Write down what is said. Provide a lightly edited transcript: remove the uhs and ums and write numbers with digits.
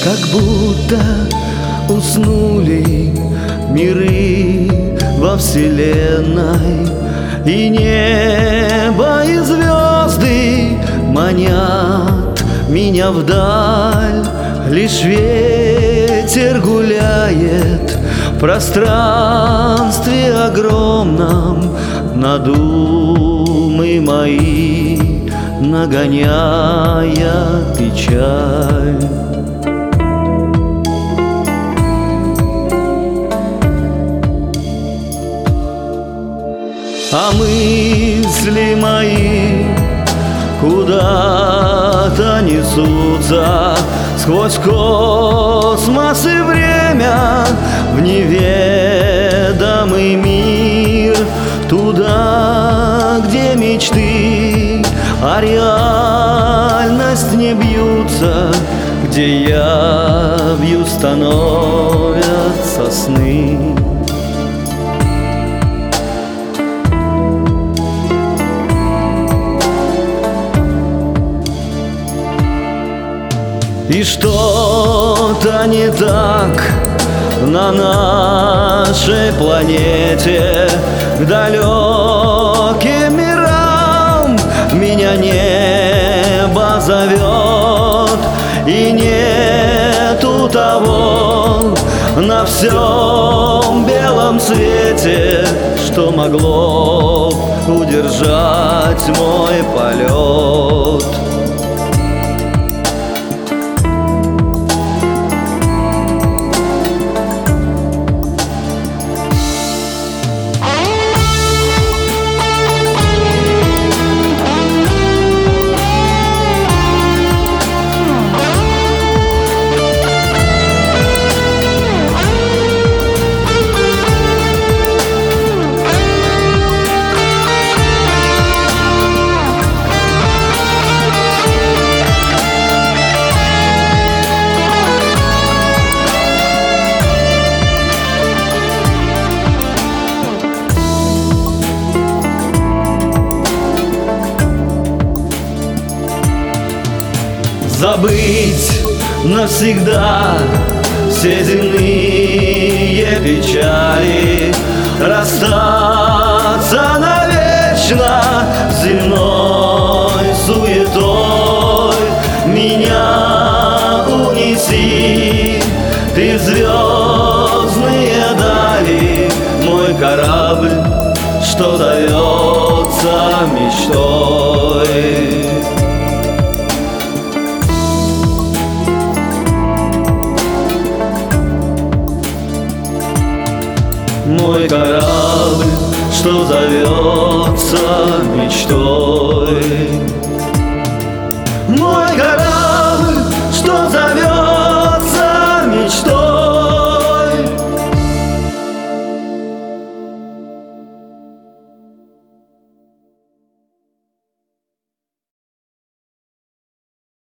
Как будто уснули миры во вселенной, и небо и звезды манят меня вдаль. Лишь ветер гуляет в пространстве огромном над думы мои, нагоняя печаль. А мысли мои куда-то несутся сквозь космос и время в неведомый мир, туда, где мечты а реальность не бьются, где явью становятся сны. И что-то не так на нашей планете, к далеким мирам меня небо зовет, и нету того на всем белом свете, что могло удержать мой полет. Забыть навсегда все земные печали, расстаться навечно с земной суетой. Меня унеси ты в звездные дали, мой корабль, что зовется мечтой. Мой корабль, что зовется мечтой. Мой корабль, что зовется